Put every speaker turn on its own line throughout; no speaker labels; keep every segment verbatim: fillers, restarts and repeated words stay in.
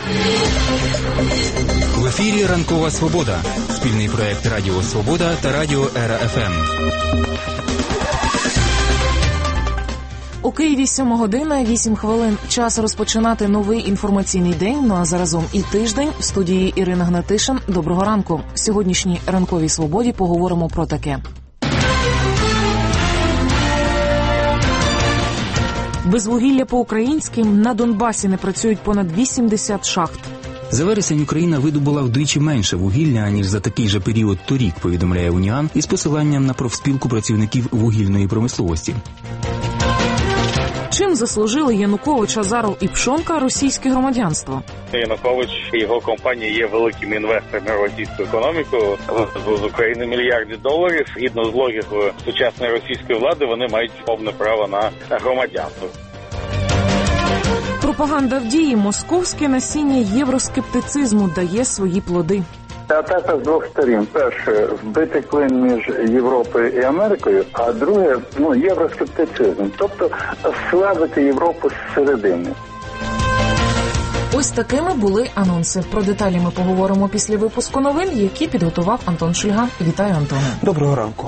В ефірі «Ранкова Свобода» – спільний проєкт Радіо Свобода та Радіо Ера Еф Ем.
У Києві сьома година, вісім хвилин. Час розпочинати новий інформаційний день, ну а заразом і тиждень. В студії Ірина Гнатишин. Доброго ранку. В сьогоднішній «Ранковій Свободі» поговоримо про таке. Без вугілля по-українським на Донбасі не працюють понад вісімдесят шахт.
За вересень Україна видобула вдвічі менше вугілля, аніж за такий же період торік, повідомляє Уніан, із посиланням на профспілку працівників вугільної промисловості.
Чим заслужили Янукович, Азаров і Пшонка російське громадянство?
Янукович і його компанія є великими інвесторами в російську економіку. З України мільярди доларів. Згідно з логікою сучасної російської влади, вони мають повне право на громадянство.
Пропаганда в дії. Московське насіння євроскептицизму дає свої плоди.
Атака з двох сторін. Перше, вбити клин між Європою і Америкою, а друге, ну, євроскептицизм. Тобто, слабити Європу зсередини.
Ось такими були анонси. Про деталі ми поговоримо після випуску новин, які підготував Антон Шульга. Вітаю, Антоне.
Доброго ранку.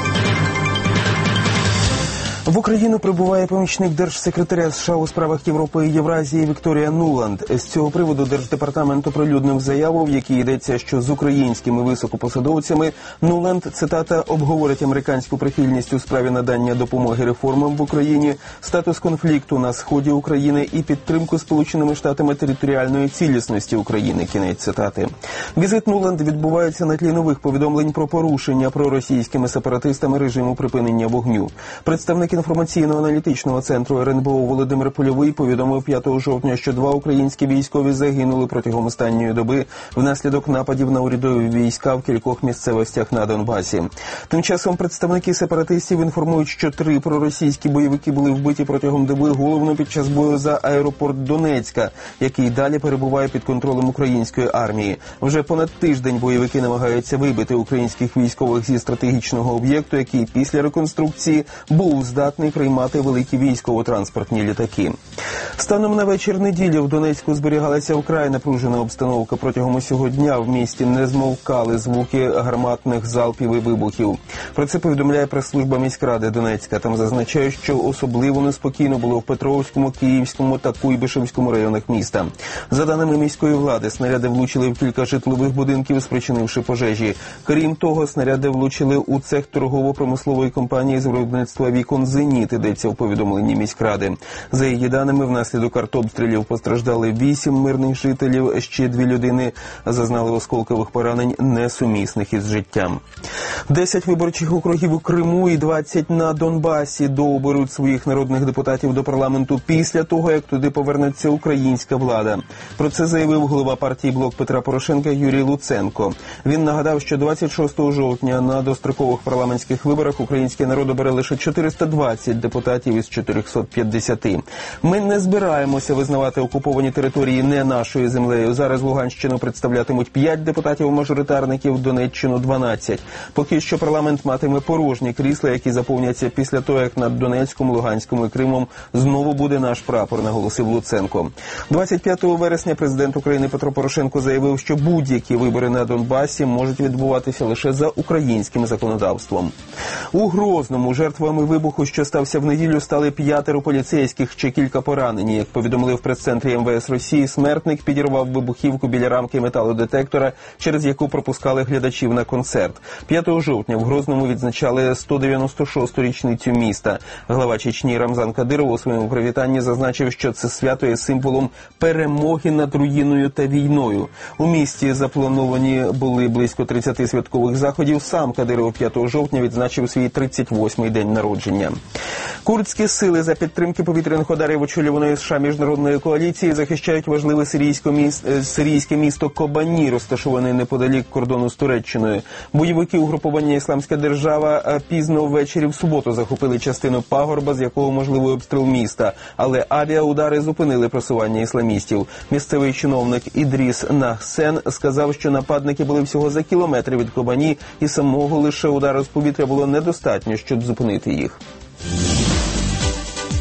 В Україну прибуває помічник держсекретаря США у справах Європи і Євразії Вікторія Нуланд. З цього приводу Держдепартамент оприлюднив заяву, в якій йдеться, що з українськими високопосадовцями Нуланд, цитата, обговорить американську прихильність у справі надання допомоги реформам в Україні, статус конфлікту на сході України і підтримку Сполученими Штатами територіальної цілісності України. Кінець цитати. Візит Нуланд відбувається на тлі нових повідомлень про порушення проросійськими сепаратистами режиму припинення вогню. Представник інформаційно-аналітичного центру ер ен бе о Володимир Польовий повідомив п'ятого жовтня, що два українські військові загинули протягом останньої доби внаслідок нападів на урядові війська в кількох місцевостях на Донбасі. Тим часом представники сепаратистів інформують, що три проросійські бойовики були вбиті протягом доби, головно під час бою за аеропорт Донецька, який далі перебуває під контролем української армії. Вже понад тиждень бойовики намагаються вибити українських військових зі стратегічного об'єкту, який після реконструкції був здатний приймати великі військово-транспортні літаки. Станом на вечір неділі в Донецьку зберігалася вкрай напружена обстановка. Протягом усього дня в місті не змовкали звуки гарматних залпів і вибухів. Про це повідомляє прес-служба міськради Донецька. Там зазначають, що особливо неспокійно було в Петровському, Київському та Куйбишевському районах міста. За даними міської влади, снаряди влучили в кілька житлових будинків, спричинивши пожежі. Крім того, снаряди влучили у цех торгово-промислової компанії з виробництва вікон «Зеніт», йдеться у повідомленні міськради. За її даними, внаслідок артобстрілів постраждали вісім мирних жителів, ще дві людини зазнали осколкових поранень, несумісних із життям. Десять виборчих округів у Криму і двадцять на Донбасі дооберуть своїх народних депутатів до парламенту після того, як туди повернеться українська влада. Про це заявив голова партії «Блок Петра Порошенка» Юрій Луценко. Він нагадав, що двадцять шостого жовтня на дострокових парламентських виборах український народ обере лише чотириста двадцять депутатів із чотирьохсот п'ятдесяти. Ми не збираємося визнавати окуповані території не нашою землею. Зараз Луганщину представлятимуть п'ять депутатів-мажоритарників, Донеччину – дванадцять. Поки що парламент матиме порожні крісла, які заповняться після того, як над Донецьком, Луганськом і Кримом знову буде наш прапор, наголосив Луценко. двадцять п'ятого вересня президент України Петро Порошенко заявив, що будь-які вибори на Донбасі можуть відбуватися лише за українським законодавством. У Грозному жертвами вибуху, що стався в неділю, стали п'ятеро поліцейських, ще кілька поранені. Як повідомили в прес-центрі ем ве ес Росії, смертник підірвав вибухівку біля рамки металодетектора, через яку пропускали глядачів на концерт. п'ятого жовтня в Грозному відзначали сто дев'яносто шосту річницю міста. Глава Чечні Рамзан Кадиров у своєму привітанні зазначив, що це свято є символом перемоги над руїною та війною. У місті заплановані були близько тридцяти святкових заходів. Сам Кадиров п'ятого жовтня відзначив свій тридцять восьмий день народження. Курдські сили за підтримки повітряних ударів очолюваної США міжнародної коаліції захищають важливе сирійське місто, сирійське місто Кобані, розташоване неподалік кордону з Туреччиною. Бойовики угрупування «Ісламська держава» пізно ввечері в суботу захопили частину пагорба, з якого можливий обстріл міста, але авіаудари зупинили просування ісламістів. Місцевий чиновник Ідріс Нахсен сказав, що нападники були всього за кілометр від Кобані, і самого лише удару з повітря було недостатньо, щоб зупинити їх.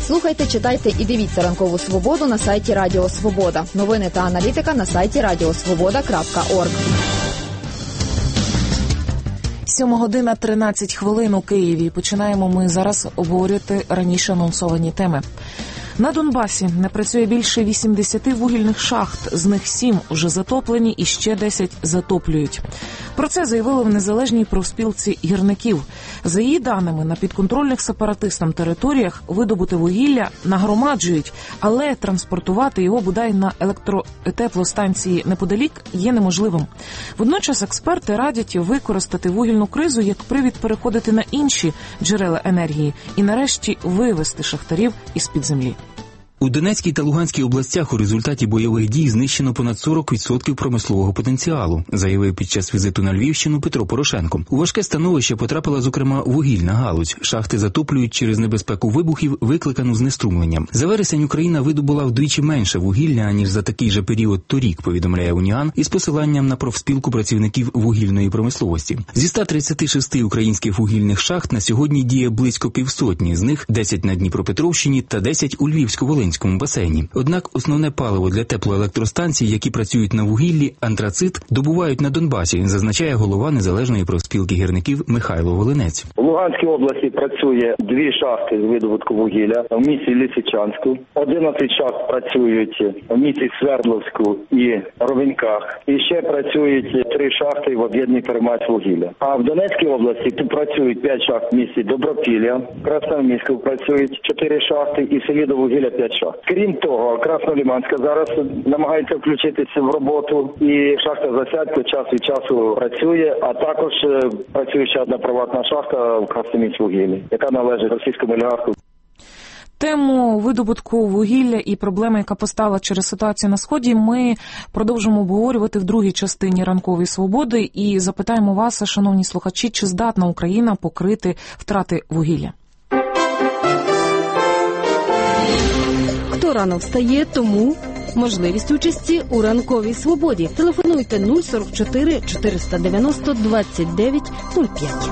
Слухайте, читайте і дивіться «Ранкову свободу» на сайті Радіо Свобода. Новини та аналітика на сайті радіосвобода крапка орг.
Сьома година тринадцять хвилин у Києві. Починаємо ми зараз обговорювати раніше анонсовані теми. На Донбасі не працює більше вісімдесят вугільних шахт, з них сім уже затоплені і ще десять затоплюють. Про це заявили в незалежній профспілці гірників. За її даними, на підконтрольних сепаратистам територіях видобуте вугілля нагромаджують, але транспортувати його бодай на електротеплостанції неподалік є неможливим. Водночас експерти радять використати вугільну кризу як привід переходити на інші джерела енергії і нарешті вивести шахтарів із-під землі.
У Донецькій та Луганській областях у результаті бойових дій знищено понад сорок відсотків промислового потенціалу, заявив під час візиту на Львівщину Петро Порошенко. У важке становище потрапила, зокрема, вугільна галузь. Шахти затоплюють через небезпеку вибухів, викликану знеструмленням. За вересень Україна видобула вдвічі менше вугілля, ніж за такий же період торік, повідомляє Уніан, із посиланням на профспілку працівників вугільної промисловості. Зі ста тридцяти шести українських вугільних шахт на сьогодні діє близько півсотні, з них десять на Дніпропетровщині та десять у Львівсько-Волинському басейні. Однак основне паливо для теплоелектростанцій, які працюють на вугіллі, антрацит, добувають на Донбасі, зазначає голова незалежної профспілки гірників Михайло Волинець.
У Луганській області працює дві шахти з видобутку вугілля в місті Лисичанську. одинадцять шахт працюють в місті Свердловську і Ровеньках. І ще працюють три шахти в об'єднаній Первомайськвугілля. А в Донецькій області тут працюють п'ять шахт в місті Добропілля, в Красноармійську працюють чотири шахти і в селі Довугілля п'ять шахт. Крім того, Краснолиманська зараз намагається включитися в роботу, і шахта Засядько час від часу працює, а також працює ще одна приватна шахта в Красноміськвугіллі, яка належить російському олігарху.
Тему видобутку вугілля і проблеми, яка постала через ситуацію на Сході, ми продовжимо обговорювати в другій частині «Ранкової свободи» і запитаємо вас, шановні слухачі, чи здатна Україна покрити втрати вугілля?
Хто рано встає, тому можливість участі у «Ранковій свободі». Телефонуйте нуль сорок чотири чотириста дев'яносто двадцять дев'ять нуль п'ять.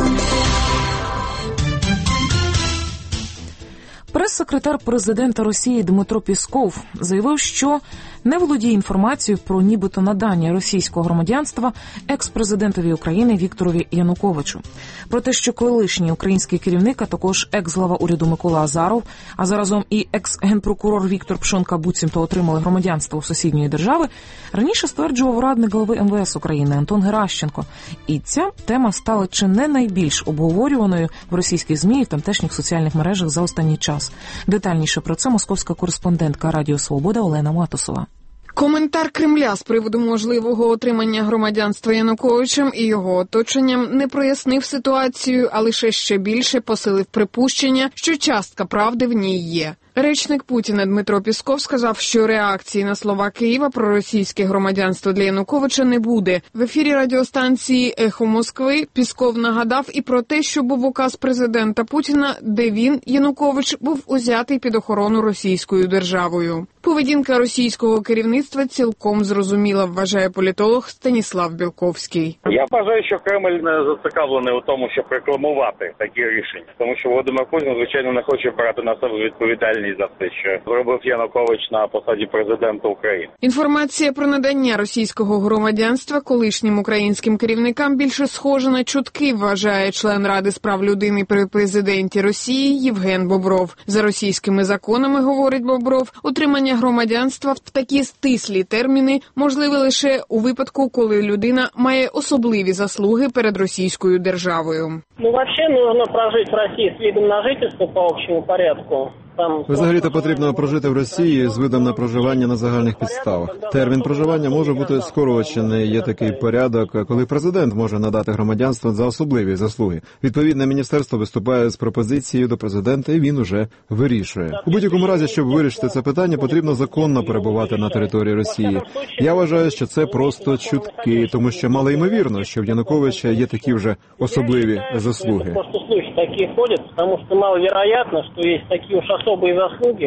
Прес-секретар президента Росії Дмитро Пісков заявив, що не володіє інформацією про нібито надання російського громадянства екс-президентові України Вікторові Януковичу. Про те, що колишній український керівник, а також екс-глава уряду Микола Азаров, а заразом і екс-генпрокурор Віктор Пшонка буцімто отримали громадянство у сусідньої держави, раніше стверджував радник голови ем ве ес України Антон Геращенко. І ця тема стала чи не найбільш обговорюваною в російських ЗМІ і в тамтешніх соціальних мережах за останній час. Детальніше про це московська кореспондентка Радіо Свобода Олена Матусова.
Коментар Кремля з приводу можливого отримання громадянства Януковичем і його оточенням не прояснив ситуацію, а лише ще більше посилив припущення, що частка правди в ній є. Речник Путіна Дмитро Пісков сказав, що реакції на слова Києва про російське громадянство для Януковича не буде. В ефірі радіостанції «Ехо Москви» Пісков нагадав і про те, що був указ президента Путіна, де він, Янукович, був узятий під охорону російською державою. Поведінка російського керівництва цілком зрозуміла, вважає політолог Станіслав Білковський.
Я вважаю, що Кремль не зацікавлений у тому, щоб рекламувати такі рішення. Тому що Володимир Путін, звичайно, не хоче брати на себе відповідальність за те, що зробив Янукович на посаді президента України.
Інформація про надання російського громадянства колишнім українським керівникам більше схожа на чутки, вважає член Ради з прав людини при президенті Росії Євген Бобров. За російськими законами, говорить Бобров, отримання громадянства в такі стислі терміни можливе лише у випадку, коли людина має особливі заслуги перед російською державою.
Ну, вообще нужно прожить в Росії з видом на жительство по общому порядку.
Взагалі-то потрібно прожити в Росії з видом на проживання на загальних підставах. Термін проживання може бути скорочений. Є такий порядок, коли президент може надати громадянство за особливі заслуги. Відповідне міністерство виступає з пропозицією до президента, і він уже вирішує. У будь-якому разі, щоб вирішити це питання, потрібно законно перебувати на території Росії. Я вважаю, що це просто чутки, тому що мало ймовірно, що в Януковича є такі вже особливі заслуги.
Просто слухи такі ходять, тому що маловероятно, що є такі уж особливі заслуги.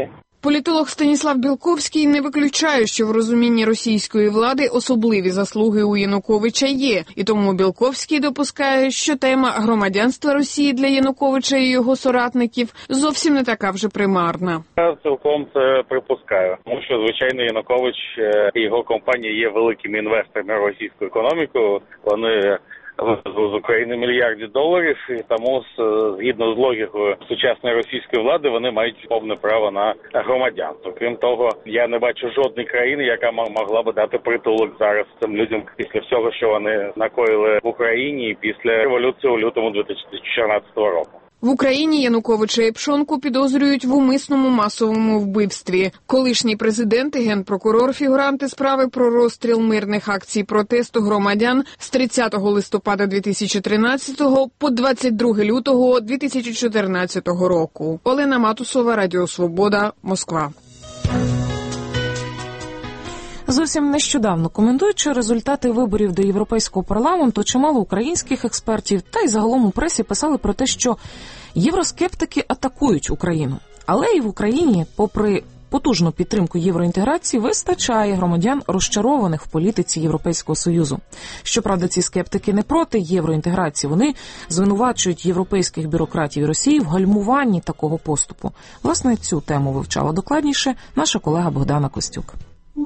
Політолог Станіслав Білковський не виключає, що в розумінні російської влади особливі заслуги у Януковича є. І тому Білковський допускає, що тема громадянства Росії для Януковича і його соратників зовсім не така вже примарна.
Я цілком це припускаю. Тому що, звичайно, Янукович і його компанія є великими інвесторами в російську економіку. Вони вивезли з України мільярди доларів, і тому, згідно з логікою сучасної російської влади, вони мають повне право на громадянство. Крім того, я не бачу жодної країни, яка могла би дати притулок зараз цим людям після всього, що вони накоїли в Україні і після революції у лютому дві тисячі чотирнадцятого року.
В Україні Януковича і Пшонку підозрюють в умисному масовому вбивстві. Колишній президент і генпрокурор – фігуранти справи про розстріл мирних акцій протесту громадян з тридцятого листопада дві тисячі тринадцятого по двадцять друге лютого дві тисячі чотирнадцятого року. Олена Матусова, Радіо Свобода, Москва.
Зовсім нещодавно, коментуючи результати виборів до Європейського парламенту, чимало українських експертів та й загалом у пресі писали про те, що євроскептики атакують Україну. Але і в Україні, попри потужну підтримку євроінтеграції, вистачає громадян, розчарованих в політиці Європейського Союзу. Щоправда, ці скептики не проти євроінтеграції. Вони звинувачують європейських бюрократів і Росії в гальмуванні такого поступу. Власне, цю тему вивчала докладніше наша колега Богдана Костюк.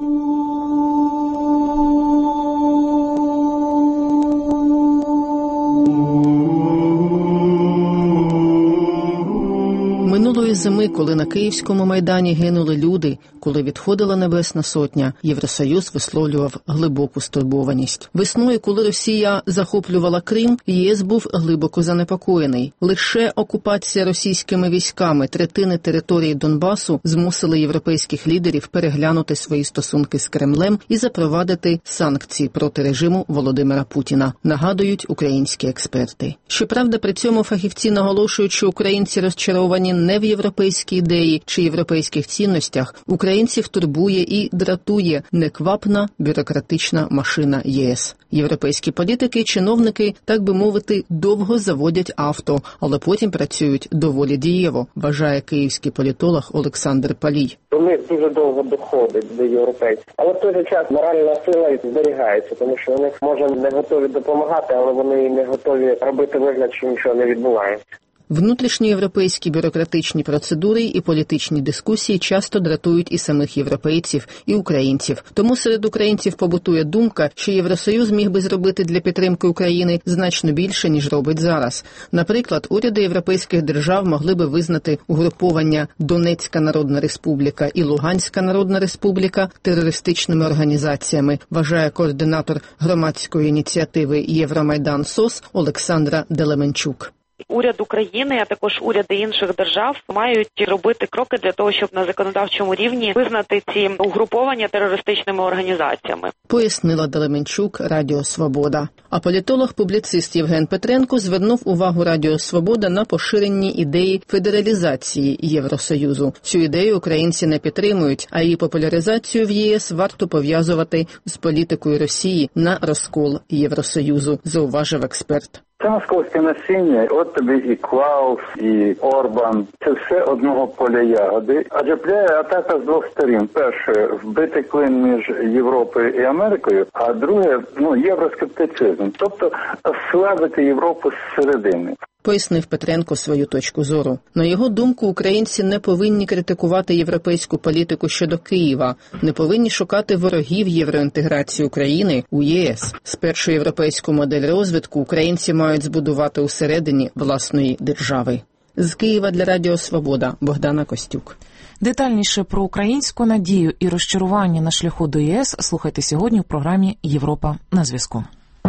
Минулої зими, коли на Київському Майдані гинули люди, коли відходила Небесна Сотня, Євросоюз висловлював глибоку стурбованість. Весною, коли Росія захоплювала Крим, ЄС був глибоко занепокоєний. Лише окупація російськими військами третини території Донбасу змусили європейських лідерів переглянути свої стосунки з Кремлем і запровадити санкції проти режиму Володимира Путіна, нагадують українські експерти. Щоправда, при цьому фахівці наголошують, що українці розчаровані не в європейській ідеї чи європейських цінностях. Українців турбує і дратує неквапна бюрократична машина ЄС. Європейські політики, чиновники, так би мовити, довго заводять авто, але потім працюють доволі дієво, вважає київський політолог Олександр Палій.
У них дуже довго доходить до європейців. Але в той же час моральна сила зберігається, тому що вони, може, не готові допомагати, але вони не готові робити вигляд, що нічого не відбувається.
Внутрішньоєвропейські бюрократичні процедури і політичні дискусії часто дратують і самих європейців, і українців. Тому серед українців побутує думка, що Євросоюз міг би зробити для підтримки України значно більше, ніж робить зараз. Наприклад, уряди європейських держав могли би визнати угруповання Донецька Народна Республіка і Луганська Народна Республіка терористичними організаціями, вважає координатор громадської ініціативи Євромайдан СОС Олександра Делеменчук.
Уряд України, а також уряди інших держав мають робити кроки для того, щоб на законодавчому рівні визнати ці угруповання терористичними організаціями.
Пояснила Делеменчук Радіо Свобода. А політолог-публіцист Євген Петренко звернув увагу Радіо Свобода на поширенні ідеї федералізації Євросоюзу. Цю ідею українці не підтримують, а її популяризацію в ЄС варто пов'язувати з політикою Росії на розкол Євросоюзу, зауважив експерт.
Це московське насіння, от тобі і Клаус, і Орбан. Це все одного поля ягоди. Адже пляє атака з двох сторін. Перше, вбити клин між Європою і Америкою, а друге, ну, євроскептицизм. Тобто, слабити Європу зсередини.
Пояснив Петренко свою точку зору. На його думку, українці не повинні критикувати європейську політику щодо Києва, не повинні шукати ворогів євроінтеграції України у ЄС. Спершу європейську модель розвитку українці мають збудувати усередині власної держави. З Києва для Радіо Свобода, Богдана Костюк.
Детальніше про українську надію і розчарування на шляху до ЄС слухайте сьогодні в програмі «Європа на зв'язку».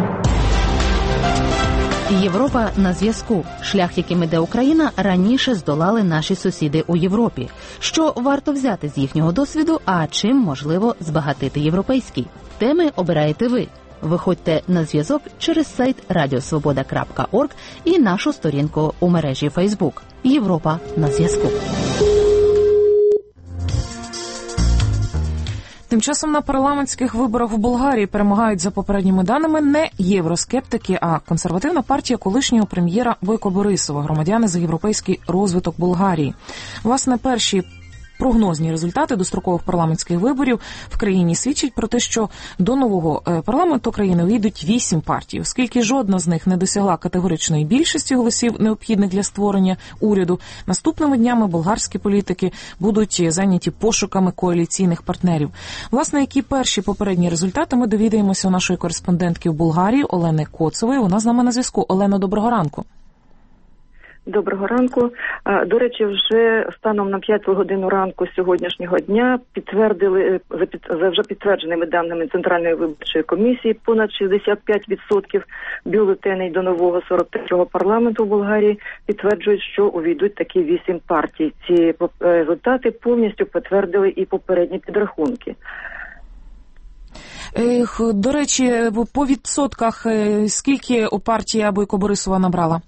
Європа на зв'язку. Шлях, яким іде Україна, раніше здолали наші сусіди у Європі. Що варто взяти з їхнього досвіду, а чим можливо збагатити європейський? Теми обираєте ви. Виходьте на зв'язок через сайт радіосвобода крапка орг і нашу сторінку у мережі Фейсбук. Європа на зв'язку.
Тим часом на парламентських виборах в Болгарії перемагають за попередніми даними не євроскептики, а консервативна партія колишнього прем'єра Бойко Борисова, громадяни за європейський розвиток Болгарії. Власне, перші прогнозні результати дострокових парламентських виборів в країні свідчать про те, що до нового парламенту країни увійдуть вісім партій. Оскільки жодна з них не досягла категоричної більшості голосів, необхідних для створення уряду, наступними днями болгарські політики будуть зайняті пошуками коаліційних партнерів. Власне, які перші попередні результати ми довідаємося у нашої кореспондентки в Болгарії Олени Коцової. Вона з нами на зв'язку. Олено, доброго ранку.
Доброго ранку. До речі, вже станом на п'яту годину ранку сьогоднішнього дня підтвердили, за вже підтвердженими даними Центральної виборчої комісії, понад шістдесят п'ять відсотків бюлетеней до нового сорок третього парламенту в Болгарії підтверджують, що увійдуть такі вісім партій. Ці результати повністю підтвердили і попередні підрахунки.
До речі, по відсотках скільки партія Бойко Борисова набрала?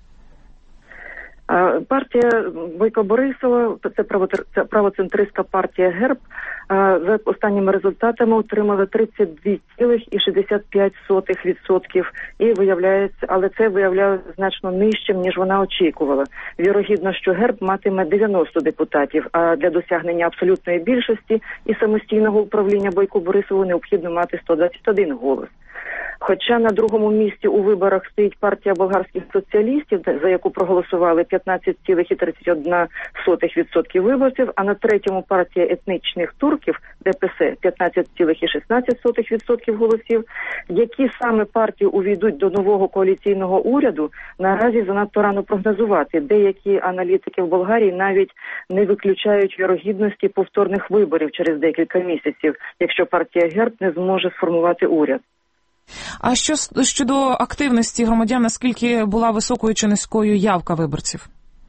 Партія Бойко Борисова, це правоцентристська партія ГЕРБ, за останніми результатами отримала тридцять два цілих шістдесят п'ять сотих відсотка і виявляється, але це виявляється значно нижчим, ніж вона очікувала. Вірогідно, що ГЕРБ матиме дев'яносто депутатів, а для досягнення абсолютної більшості і самостійного управління Бойко Борисову необхідно мати сто двадцять один голос. Хоча на другому місці у виборах стоїть партія болгарських соціалістів, за яку проголосували п'ятнадцять цілих тридцять одна сотих відсотка виборців, а на третьому партія етнічних турків, ДПС, п'ятнадцять цілих шістнадцять сотих відсотка голосів. Які саме партії увійдуть до нового коаліційного уряду, наразі занадто рано прогнозувати. Деякі аналітики в Болгарії навіть не виключають вірогідності повторних виборів через декілька місяців, якщо партія ГЕРБ не зможе сформувати уряд.
А що щодо активності громадян, наскільки була високою чи низькою явка виборців?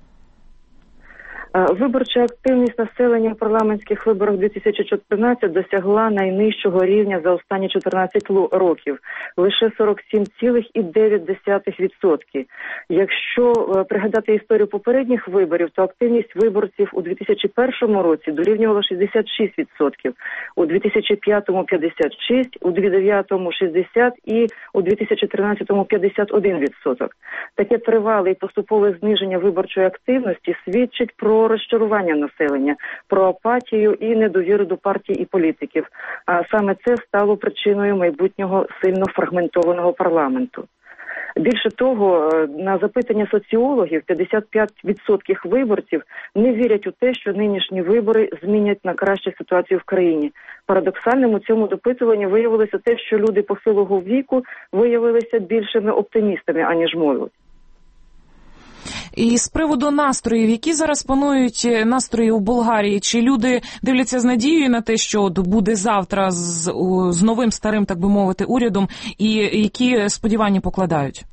Виборча активність населення в парламентських виборах дві тисячі чотирнадцятого досягла найнижчого рівня за останні чотирнадцять років – лише сорок сім цілих дев'ять десятих відсотка. Якщо пригадати історію попередніх виборів, то активність виборців у дві тисячі першому році дорівнювала шістдесят шість відсотків, у дві тисячі п'ятому – п'ятдесят шість, у дві тисячі дев'ятому – шістдесят і у дві тисячі тринадцятому – п'ятдесят один відсоток. Таке тривале і поступове зниження виборчої активності свідчить про розчарування населення, про апатію і недовіру до партій і політиків. А саме це стало причиною майбутнього сильно фрагментованого парламенту. Більше того, на запитання соціологів п'ятдесят п'ять відсотків виборців не вірять у те, що нинішні вибори змінять на краще ситуацію в країні. Парадоксальним у цьому допитуванні виявилося те, що люди похилого віку виявилися більшими оптимістами, аніж молодь.
І з приводу настроїв, які зараз панують настрої у Болгарії? Чи люди дивляться з надією на те, що буде завтра з, з новим старим, так би мовити, урядом, і які сподівання покладають?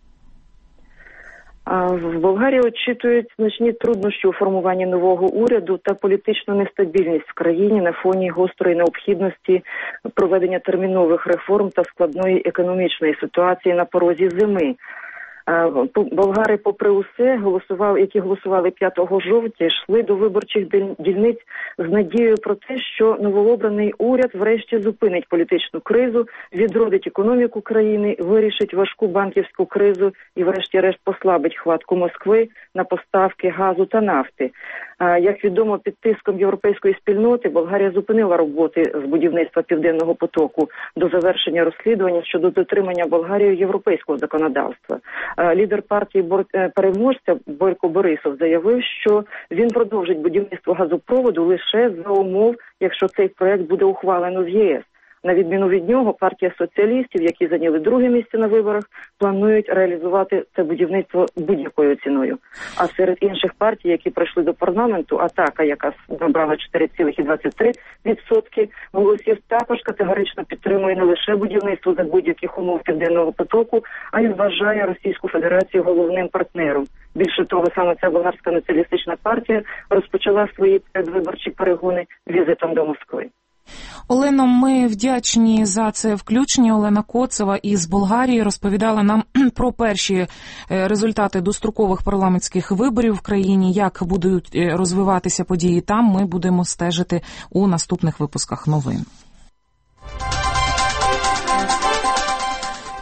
В Болгарії очікують значні труднощі у формуванні нового уряду та політичну нестабільність в країні на фоні гострої необхідності проведення термінових реформ та складної економічної ситуації на порозі зими. Болгари, попри усе, голосували, які голосували п'ятого жовтня, йшли до виборчих дільниць з надією про те, що новообраний уряд врешті зупинить політичну кризу, відродить економіку країни, вирішить важку банківську кризу і врешті-решт послабить хватку Москви на поставки газу та нафти. Як відомо, під тиском європейської спільноти Болгарія зупинила роботи з будівництва Південного потоку до завершення розслідування щодо дотримання Болгарією європейського законодавства. Лідер партії переможця Бойко Борисов заявив, що він продовжить будівництво газопроводу лише за умов, якщо цей проект буде ухвалено в ЄС. На відміну від нього, партія соціалістів, які зайняли друге місце на виборах, планують реалізувати це будівництво будь-якою ціною. А серед інших партій, які прийшли до парламенту, Атака, яка набрала чотири цілих двадцять три відсотки голосів, також категорично підтримує не лише будівництво за будь-яких умов Південного потоку, а й вважає Російську Федерацію головним партнером. Більше того, саме ця болгарська націоналістична партія розпочала свої передвиборчі перегони візитом до Москви.
Олено, ми вдячні за це включення. Олена Коцева із Болгарії розповідала нам про перші результати дострокових парламентських виборів в країні, як будуть розвиватися події там. Ми будемо стежити у наступних випусках новин.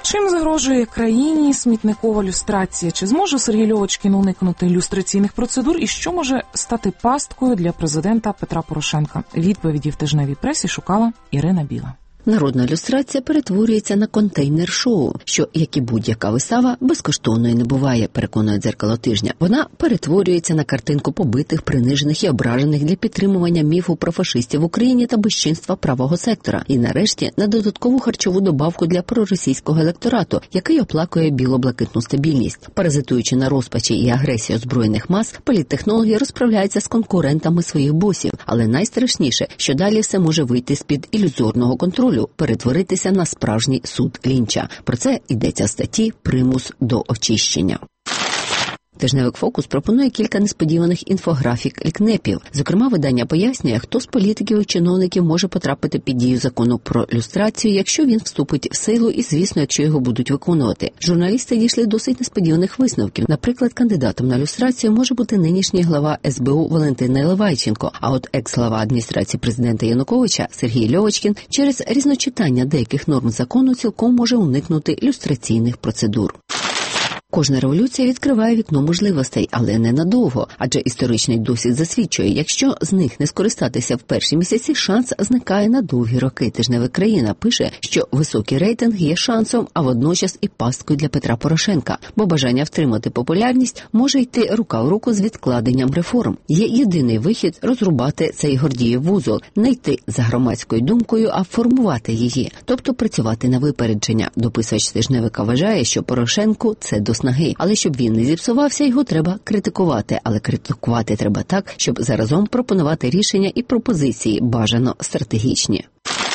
Чим загрожує країні смітникова люстрація? Чи зможе Сергій Льовочкін уникнути люстраційних процедур? І що може стати пасткою для президента Петра Порошенка? Відповіді в тижневій пресі шукала Ірина Біла.
Народна люстрація перетворюється на контейнер-шоу, що, як і будь-яка вистава, безкоштовною не буває, переконує «Дзеркало тижня». Вона перетворюється на картинку побитих, принижених і ображених для підтримування міфу про фашистів в Україні та безчинства правого сектора. І, нарешті, на додаткову харчову добавку для проросійського електорату, який оплакує біло-блакитну стабільність. Паразитуючи на розпачі і агресії озброєних мас, політтехнологи розправляються з конкурентами своїх босів. Але найстрашніше, що далі все може вийти з-під ілюзорного контролю, перетворитися на справжній суд Лінча. Про це йдеться в статті «Примус до очищення». Тижневик «Фокус» пропонує кілька несподіваних інфографік і кнепів. Зокрема, видання пояснює, хто з політиків і чиновників може потрапити під дію закону про люстрацію, якщо він вступить в силу і, звісно, якщо його будуть виконувати. Журналісти дійшли досить несподіваних висновків. Наприклад, кандидатом на люстрацію може бути нинішній глава ес бе у Валентин Наливайченко, а от екс-глава адміністрації президента Януковича Сергій Льовочкін через різночитання деяких норм закону цілком може уникнути люстраційних процедур. Кожна революція відкриває вікно можливостей, але не надовго, адже історичний досвід засвідчує, якщо з них не скористатися в перші місяці, шанс зникає на довгі роки. Тижневик «Країна» пише, що високий рейтинг є шансом, а водночас і пасткою для Петра Порошенка, бо бажання втримати популярність може йти рука в руку з відкладенням реформ. Є єдиний вихід – розрубати цей Гордіїв вузол, не йти за громадською думкою, а формувати її, тобто працювати на випередження. Дописувач тижневика вважає, що Порошенку – це до снаги. Але щоб він не зіпсувався, його треба критикувати. Але критикувати треба так, щоб заразом пропонувати рішення і пропозиції, бажано стратегічні.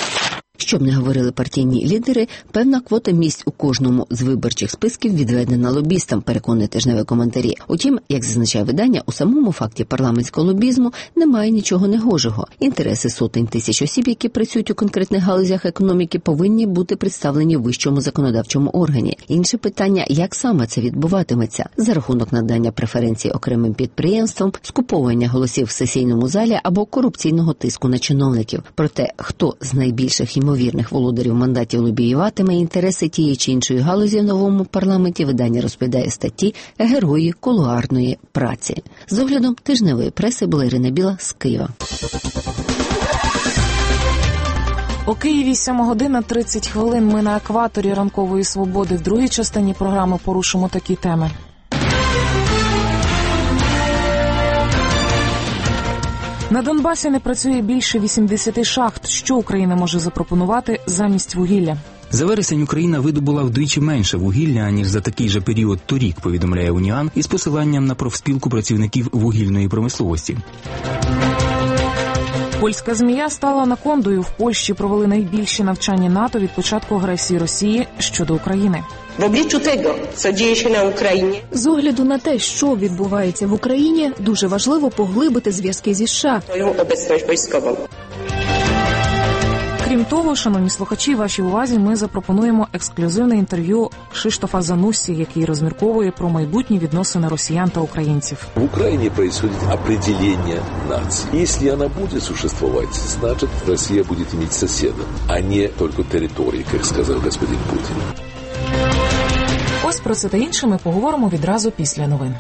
Щоб не говорили партійні лідери, певна квота місць у кожному з виборчих списків відведена лобістам, переконує тижневі коментарі. Утім, як зазначає видання, у самому факті парламентського лобізму немає нічого негожого. Інтереси сотень тисяч осіб, які працюють у конкретних галузях економіки, повинні бути представлені в вищому законодавчому органі. Інше питання, як саме це відбуватиметься? За рахунок надання преференцій окремим підприємствам, скуповування голосів в сесійному залі або корупційного тиску на чиновників. Проте, хто з найбільших ймовірних володарів мандатів лобіюватиме інтереси тієї чи іншої галузі в новому парламенті, видання розповідає статті «Герої кулуарної праці». З оглядом тижневої преси була Ірина Біла з Києва.
У Києві сьома година тридцять хвилин. Ми на екваторі ранкової свободи. В другій частині програми порушимо такі теми. На Донбасі не працює більше вісімдесят шахт. Що Україна може запропонувати замість вугілля?
За вересень Україна видобула вдвічі менше вугілля, ніж за такий же період торік, повідомляє Уніан, із посиланням на профспілку працівників вугільної промисловості.
Польська змія стала анакондою. В Польщі провели найбільші навчання НАТО від початку агресії Росії щодо України.
В обличчю того, що діється на Україні.
З огляду на те, що відбувається в Україні, дуже важливо поглибити зв'язки зі США.
Свою об'єднаність військову.
Крім того, шановні слухачі, вашій увазі ми запропонуємо ексклюзивне інтерв'ю Кшиштофа Зануссі, який розмірковує про майбутні відносини росіян та українців.
В Україні происходит определение нации. Если она будет существовать, значит Россия будет иметь соседа, а не только территории, как сказал господин Путин.
Ось про це та інше ми поговоримо відразу після новин.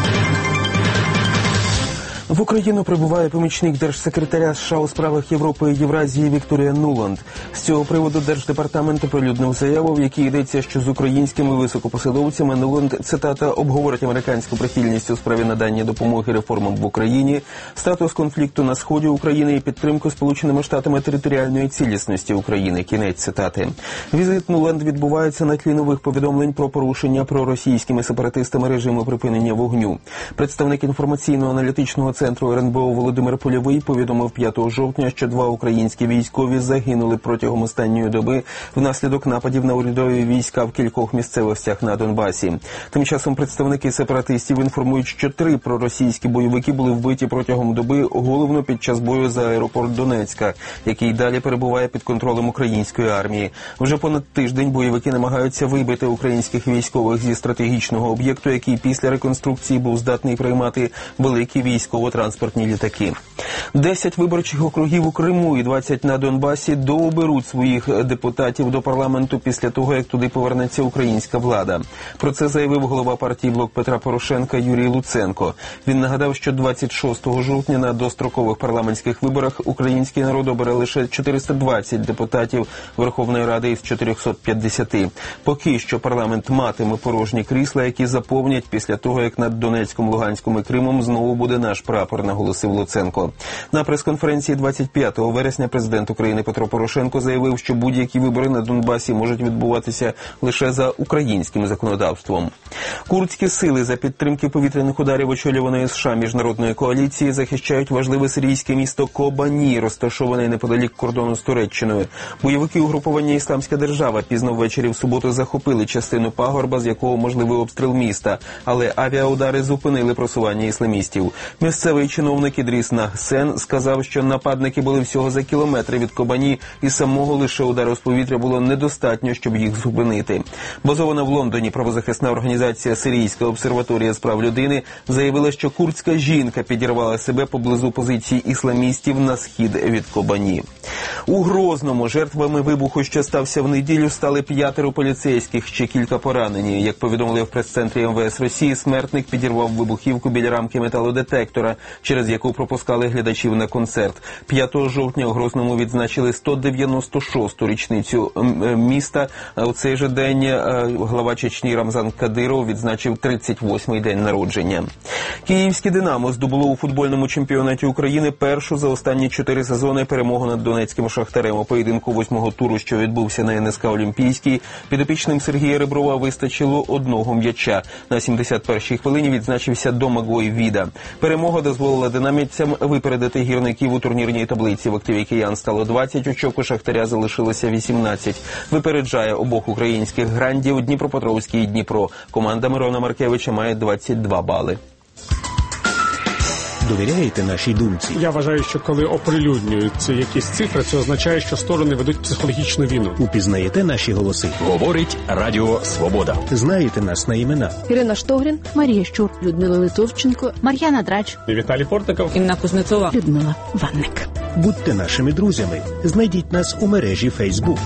В Україну прибуває помічник держсекретаря США у справах Європи і Євразії Вікторія Нуланд. З цього приводу Держдепартамент оприлюднив заяву, в якій йдеться, що з українськими високопосадовцями Нуланд, цитата, обговорить американську прихильність у справі надання допомоги реформам в Україні, статус конфлікту на сході України і підтримку Сполученими Штатами територіальної цілісності України. Кінець цитати. Візит Нуланд відбувається на тлі нових повідомлень про порушення проросійськими сепаратистами режиму припинення вогню. Представник інформаційно-аналітичного центру ер ен бе о Володимир Польовий повідомив п'ятого жовтня, що два українські військові загинули протягом останньої доби внаслідок нападів на урядові війська в кількох місцевостях на Донбасі. Тим часом представники сепаратистів інформують, що три проросійські бойовики були вбиті протягом доби, головно під час бою за аеропорт Донецька, який далі перебуває під контролем української армії. Вже понад тиждень бойовики намагаються вибити українських військових зі стратегічного об'єкту, який після реконструкції був здатний приймати великі військово військово-транспортні літаки. Десять виборчих округів у Криму і двадцять на Донбасі дооберуть своїх депутатів до парламенту після того, як туди повернеться українська влада. Про це заявив голова партії «Блок Петра Порошенка» Юрій Луценко. Він нагадав, що двадцять шостого жовтня на дострокових парламентських виборах український народ обере лише чотириста двадцять депутатів Верховної Ради із чотирьохсот п'ятдесяти. Поки що парламент матиме порожні крісла, які заповнять після того, як над Донецьком, Луганськом і Кримом знову буде наш прапор, наголосив Луценко. На прес-конференції двадцять п'ятого вересня президент України Петро Порошенко заявив, що будь-які вибори на Донбасі можуть відбуватися лише за українським законодавством. Курдські сили за підтримки повітряних ударів очолюваної США міжнародної коаліції захищають важливе сирійське місто Кобані, розташоване неподалік кордону з Туреччиною. Бойовики угруповання «Ісламська держава» пізно ввечері в суботу захопили частину пагорба, з якого можливий обстріл міста, але авіаудари зупинили просування ісламістів. Місцевий чиновник Ідріс Нагсен сказав, що нападники були всього за кілометри від Кобані, і самого лише удару з повітря було недостатньо, щоб їх зупинити. Базована в Лондоні правозахисна організація «Сирійська обсерваторія з прав людини» заявила, що курдська жінка підірвала себе поблизу позицій ісламістів на схід від Кобані. У Грозному жертвами вибуху, що стався в неділю, стали п'ятеро поліцейських, ще кілька поранені. Як повідомили в прес-центрі ем ве ес Росії, смертник підірвав вибухівку біля рамки металодетектора, через яку пропускали глядачів на концерт. п'ятого жовтня у Грозному відзначили сто дев'яносто шосту річницю міста. У цей же день глава Чечні Рамзан Кадиров відзначив тридцять восьмий день народження. Київське «Динамо» здобуло у футбольному чемпіонаті України першу за останні чотири сезони перемогу над Донецьким «Шахтарем». У поєдинку восьмого туру, що відбувся на ен ес ка «Олімпійський», підопічним Сергія Реброва вистачило одного м'яча. На сімдесят першій хвилині відзначився Домагой Віда. Перемога дозволила динамівцям випередити гірників у турнірній таблиці. В активі киян стало двадцять очок, у «Шахтаря» залишилося вісімнадцять. Випереджає обох українських грандів Дніпропетровський і Дніпро. Команда Мирона Маркевича має двадцять два бали.
Довіряєте нашій думці?
Я вважаю, що коли оприлюднюються якісь цифри, це означає, що сторони ведуть психологічну війну.
Упізнаєте наші голоси? Говорить Радіо Свобода. Знаєте нас на імена?
Ірина Штогрін,
Марія Щур,
Людмила Литовченко,
Мар'яна Драч,
Віталій Портников,
Інна Кузнецова,
Людмила Ванник.
Будьте нашими друзями. Знайдіть нас у мережі Фейсбук.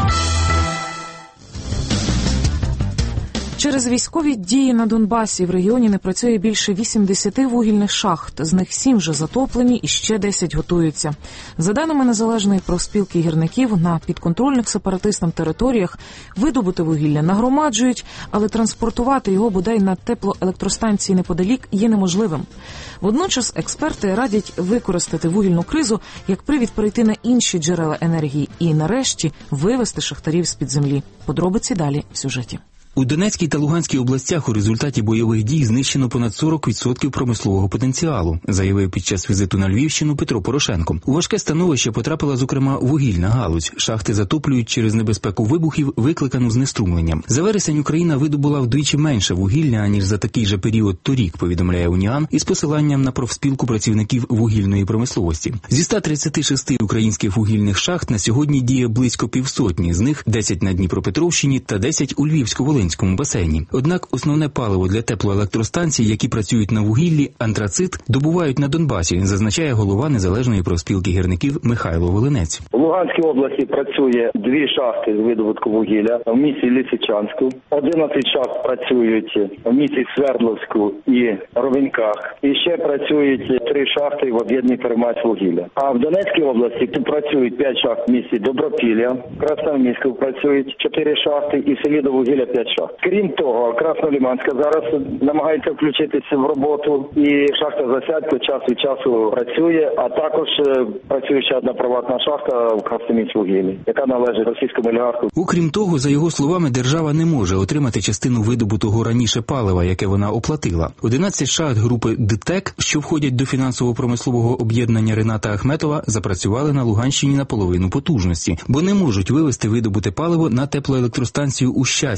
Через військові дії на Донбасі в регіоні не працює більше вісімдесяти вугільних шахт, з них сім вже затоплені і ще десять готуються. За даними Незалежної профспілки гірників, на підконтрольних сепаратистам територіях видобути вугілля нагромаджують, але транспортувати його бодай на теплоелектростанції неподалік є неможливим. Водночас експерти радять використати вугільну кризу як привід перейти на інші джерела енергії і, нарешті, вивести шахтарів з-під землі. Подробиці далі в сюжеті.
У Донецькій та Луганській областях у результаті бойових дій знищено понад сорок відсотків промислового потенціалу, заявив під час візиту на Львівщину Петро Порошенко. У важке становище потрапила, зокрема, вугільна галузь. Шахти затоплюють через небезпеку вибухів, викликану знеструмленням. За вересень Україна видобула вдвічі менше вугілля, аніж за такий же період торік, повідомляє Уніан, із посиланням на профспілку працівників вугільної промисловості. Зі ста тридцяти шести українських вугільних шахт на сьогодні діє близько півсотні, з них десять на Дніпропетровщині та десять у Львівсько-Волинському басейні. Однак основне паливо для теплоелектростанцій, які працюють на вугіллі, антрацит, добувають на Донбасі, зазначає голова Незалежної профспілки гірників Михайло Волинець.
У Луганській області працює дві шахти з видобутку вугілля в місті Лисичанську. одинадцять шахт працюють в місті Свердловську і Ровеньках. І ще працюють три шахти в об'єднанні «Первомайськвугілля». А в Донецькій області тут працюють п'ять шахт в місті Добропілля, в Красноармійську працюють чотири шахти і в селі Довугілля п'ять шахт. Крім того, Краснолиманська зараз намагається включитися в роботу, і шахта Засядько час від часу працює, а також працює ще одна приватна шахта в Красноміськвугіллі, яка належить російському олігарху.
Окрім того, за його словами, держава не може отримати частину видобутого раніше палива, яке вона оплатила. одинадцять шахт групи ДТЕК, що входять до фінансово-промислового об'єднання Рената Ахметова, запрацювали на Луганщині на половину потужності, бо не можуть вивести видобуте паливо на теплоелектростанцію у Щасті через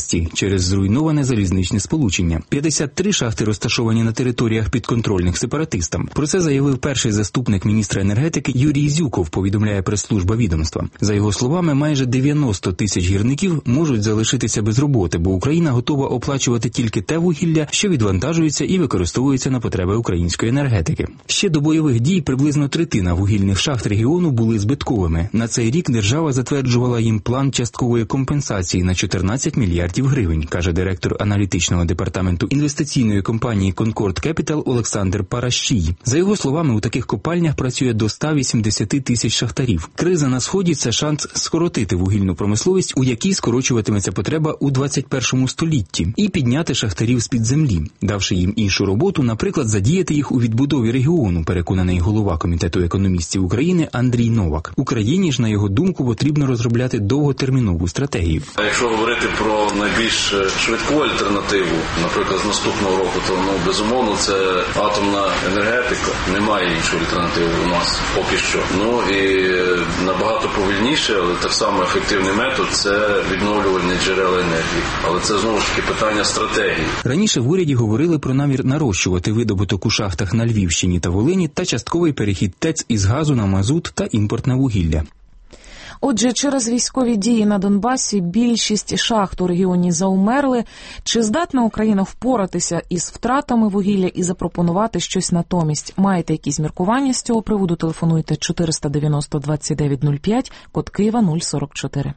через зруйноване залізничне сполучення. п'ятдесят три шахти розташовані на територіях підконтрольних сепаратистам. Про це заявив перший заступник міністра енергетики Юрій Зюков, повідомляє прес-служба відомства. За його словами, майже дев'яносто тисяч гірників можуть залишитися без роботи, бо Україна готова оплачувати тільки те вугілля, що відвантажується і використовується на потреби української енергетики. Ще до бойових дій приблизно третина вугільних шахт регіону були збитковими. На цей рік держава затверджувала їм план часткової компенсації на чотирнадцять мільярдів гривень, каже директор аналітичного департаменту інвестиційної компанії Concord Capital Олександр Паращій. За його словами, у таких копальнях працює до ста вісімдесят тисяч шахтарів. Криза на Сході – це шанс скоротити вугільну промисловість, у якій скорочуватиметься потреба у двадцять першому столітті, і підняти шахтарів з-під землі, давши їм іншу роботу, наприклад, задіяти їх у відбудові регіону, переконаний голова Комітету економістів України Андрій Новак. Україні ж, на його думку, потрібно розробляти довготермінову стратегію.
А якщо говорити про найбільш швидку альтернативу, наприклад, з наступного року, то, ну, безумовно, це атомна енергетика. Немає іншої альтернативи у нас поки що. Ну і набагато повільніше, але так само ефективний метод – це відновлювальні джерела енергії. Але це, знову ж таки, питання стратегії.
Раніше в уряді говорили про намір нарощувати видобуток у шахтах на Львівщині та Волині та частковий перехід ТЕЦ із газу на мазут та імпортне вугілля.
Отже, через військові дії на Донбасі більшість шахт у регіоні заумерли. Чи здатна Україна впоратися із втратами вугілля і запропонувати щось натомість? Маєте якісь міркування з цього приводу? Телефонуйте чотириста дев'яносто двадцять дев'ять нуль п'ять, код Києва нуль сорок чотири.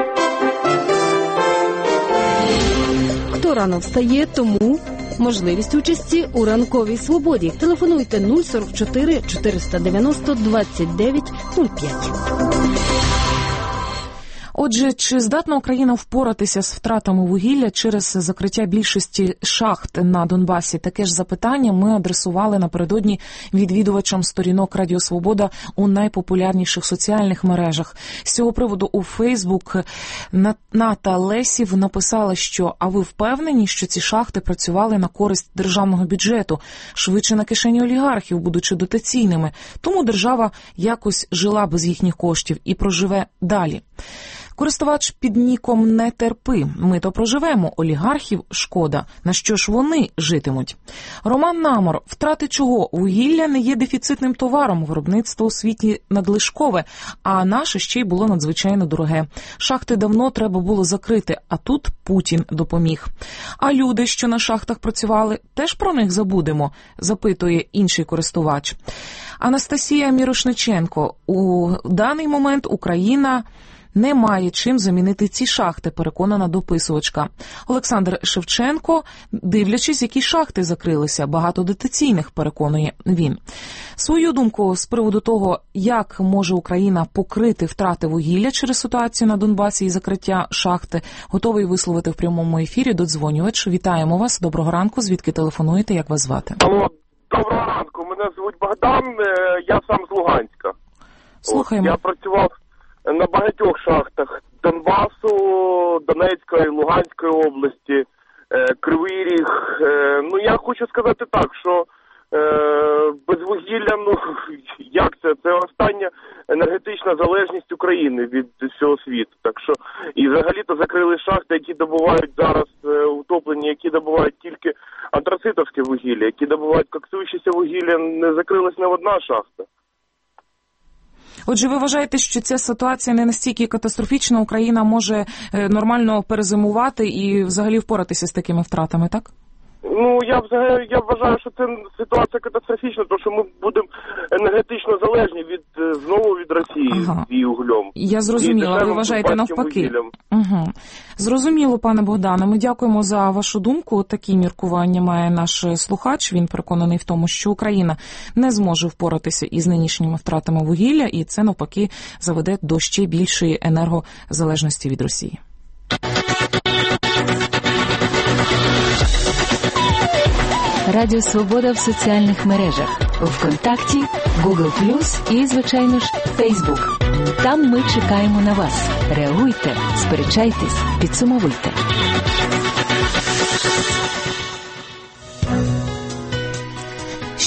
Хто рано встає, тому можливість участі у ранковій свободі. Телефонуйте нуль сорок чотири чотириста дев'яносто двадцять дев'ять нуль п'ять.
Отже, чи здатна Україна впоратися з втратами вугілля через закриття більшості шахт на Донбасі? Таке ж запитання ми адресували напередодні відвідувачам сторінок Радіо Свобода у найпопулярніших соціальних мережах. З цього приводу у Фейсбук Ната Лесів написала, що «А ви впевнені, що ці шахти працювали на користь державного бюджету, швидше на кишені олігархів, будучи дотаційними, тому держава якось жила без їхніх коштів і проживе далі». Користувач під ніком «Не терпи». Ми то проживемо, олігархів шкода. На що ж вони житимуть? Роман Намор. Втрати чого? Вугілля не є дефіцитним товаром. Виробництво у світі надлишкове, а наше ще й було надзвичайно дороге. Шахти давно треба було закрити, а тут Путін допоміг. А люди, що на шахтах працювали, теж про них забудемо? Запитує інший користувач. Анастасія Мірошниченко. У даний момент Україна немає чим замінити ці шахти, переконана дописувачка. Олександр Шевченко, дивлячись, які шахти закрилися, багато дотаційних, переконує він. Свою думку з приводу того, як може Україна покрити втрати вугілля через ситуацію на Донбасі і закриття шахти, готовий висловити в прямому ефірі додзвонювач. Вітаємо вас. Доброго ранку. Звідки телефонуєте? Як вас звати?
Алло, доброго ранку. Мене звуть Богдан. Я сам з Луганська.
Слухаємо.
Я працював на багатьох шахтах Донбасу, Донецької, Луганської області, Кривий Ріг. Ну, я хочу сказати так, що без вугілля, ну, як це? Це остання енергетична залежність України від всього світу. Так що, і взагалі-то закрили шахти, які добувають зараз утоплені, які добувають тільки антрацитовське вугілля, які добувають коксуючеся вугілля, не закрилась не одна шахта.
Отже, ви вважаєте, що ця ситуація не настільки катастрофічна, Україна може нормально перезимувати і взагалі впоратися з такими втратами, так?
Ну, я взагалі я вважаю, що це ситуація катастрофічна, тому що ми будемо енергетично залежні від знову від Росії ага. з її углем.
Я зрозуміла, ви вважаєте навпаки. Угу. Зрозуміло, пане Богдане, ми дякуємо за вашу думку. Такі міркування має наш слухач. Він переконаний в тому, що Україна не зможе впоратися із нинішніми втратами вугілля, і це навпаки заведе до ще більшої енергозалежності від Росії.
Радіо Свобода в соціальних мережах. ВКонтакті, Google плюс і, звичайно ж, Фейсбук. Там ми чекаємо на вас. Реагуйте, сперечайтесь, підсумовуйте.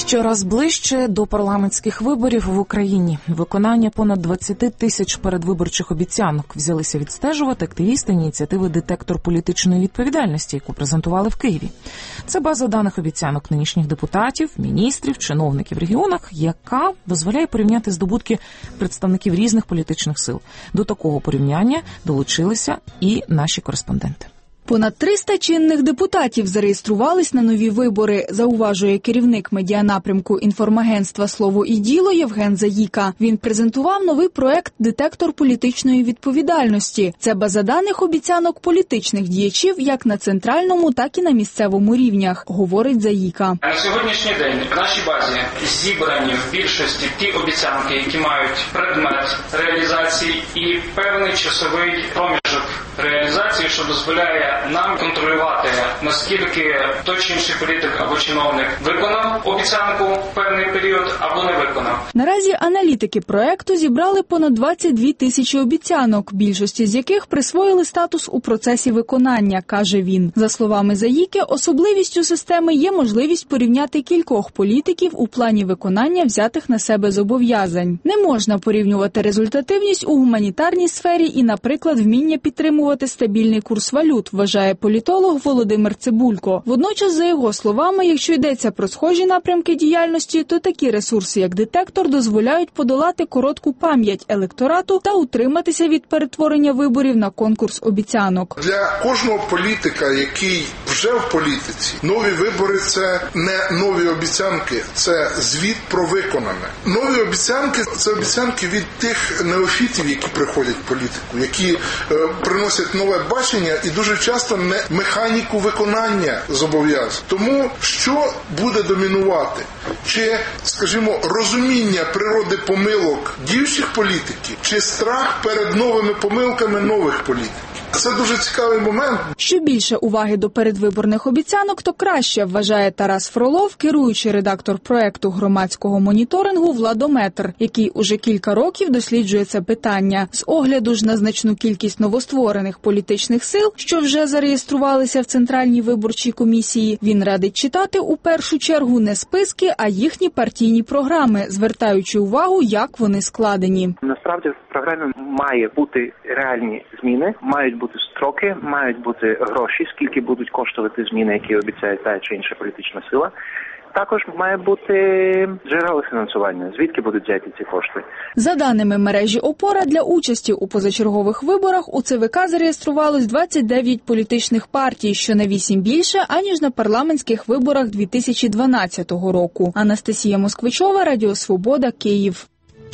Щораз ближче до парламентських виборів в Україні. Виконання понад двадцять тисяч передвиборчих обіцянок взялися відстежувати активісти ініціативи «Детектор політичної відповідальності», яку презентували в Києві. Це база даних обіцянок нинішніх депутатів, міністрів, чиновників в регіонах, яка дозволяє порівняти здобутки представників різних політичних сил. До такого порівняння долучилися і наші кореспонденти.
Понад триста чинних депутатів зареєструвались на нові вибори, зауважує керівник медіанапрямку інформагентства «Слово і діло» Євген Заїка. Він презентував новий проект «Детектор політичної відповідальності». Це база даних обіцянок політичних діячів як на центральному, так і на місцевому рівнях, говорить Заїка.
На сьогоднішній день в нашій базі зібрані в більшості ті обіцянки, які мають предмет реалізації і певний часовий проміжок реалізації, що дозволяє нам контролювати, наскільки той чи інший політик або чиновник виконав обіцянку в певний період або не виконав.
Наразі аналітики проекту зібрали понад двадцять дві тисячі обіцянок, більшості з яких присвоїли статус у процесі виконання, каже він. За словами Заїки, особливістю системи є можливість порівняти кількох політиків у плані виконання взятих на себе зобов'язань. Не можна порівнювати результативність у гуманітарній сфері і, наприклад, вміння підтримувати стабільний курс валют, вважає політолог Володимир Цибулько. Водночас, за його словами, якщо йдеться про схожі напрямки діяльності, то такі ресурси, як детектор, дозволяють подолати коротку пам'ять електорату та утриматися від перетворення виборів на конкурс обіцянок.
Для кожного політика, який вже в політиці, нові вибори – це не нові обіцянки, це звіт про виконане. Нові обіцянки – це обіцянки від тих неофітів, які приходять в політику, які е, приносять нове бачення і дуже часто не механіку виконання зобов'язань. Тому що буде домінувати? Чи, скажімо, розуміння природи помилок діючих політиків, чи страх перед новими помилками нових політиків? Це дуже цікавий момент.
Що більше уваги до передвиборних обіцянок, то краще, вважає Тарас Фролов, керуючий редактор проекту громадського моніторингу «Владометр», який уже кілька років досліджує це питання. З огляду ж на значну кількість новостворених політичних сил, що вже зареєструвалися в Центральній виборчій комісії, він радить читати у першу чергу не списки, а їхні партійні програми, звертаючи увагу, як вони складені.
Насправді в програмі має бути реальні зміни, мають бути строки, мають бути гроші, скільки будуть коштувати зміни, які обіцяє та чи інша політична сила. Також має бути джерело фінансування, звідки будуть взяти ці кошти.
За даними мережі «Опора», для участі у позачергових виборах у ЦВК зареєструвалось двадцять дев'ять політичних партій, що на вісім більше, аніж на парламентських виборах дві тисячі дванадцятого року. Анастасія Москвичова, Радіо Свобода, Київ.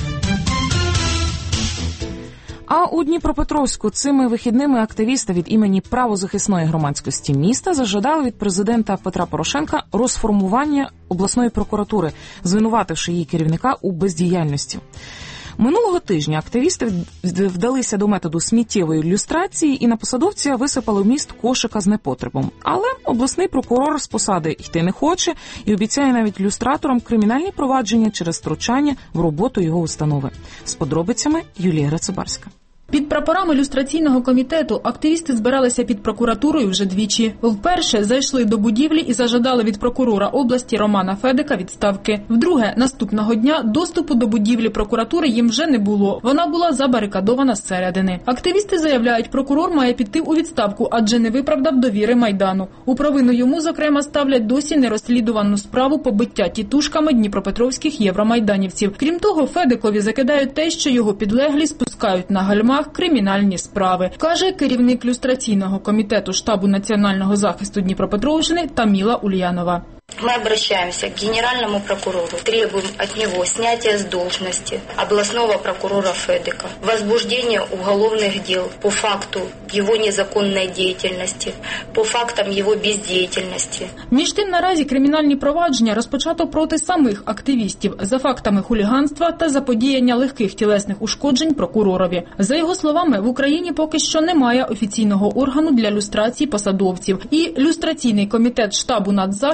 А у Дніпропетровську цими вихідними активісти від імені правозахисної громадськості міста зажадали від президента Петра Порошенка розформування обласної прокуратури, звинувативши її керівника у бездіяльності. Минулого тижня активісти вдалися до методу сміттєвої люстрації і на посадовця висипали в міст кошика з непотребом. Але обласний прокурор з посади йти не хоче і обіцяє навіть люстраторам кримінальні провадження через втручання в роботу його установи. З подробицями Юлія Рацибарська.
Під прапорами люстраційного комітету активісти збиралися під прокуратурою вже двічі. Вперше зайшли до будівлі і зажадали від прокурора області Романа Федика відставки. Вдруге, наступного дня доступу до будівлі прокуратури їм вже не було. Вона була забарикадована зсередини. Активісти заявляють, прокурор має піти у відставку, адже не виправдав довіри Майдану. У провину йому, зокрема, ставлять досі нерозслідувану справу побиття тітушками дніпропетровських євромайданівців. Крім того, Федикові закидають те, що його підлеглі спускають на гальмах кримінальні справи, каже керівник люстраційного комітету штабу національного захисту Дніпропетровщини Таміла Ульянова.
Мы обращаемся к генеральному прокурору, требуем от него снятия с должности областного прокурора Федика, возбуждения уголовных дел по факту его незаконной деятельности, по фактам его бездеятельности.
Між тим, наразі кримінальні провадження розпочато проти самих активістів за фактами хуліганства та заподіяння легких тілесних ушкоджень прокуророві. За його словами, в Україні поки що немає офіційного органу для люстрації посадовців, і люстраційний комітет штабу нацзахисту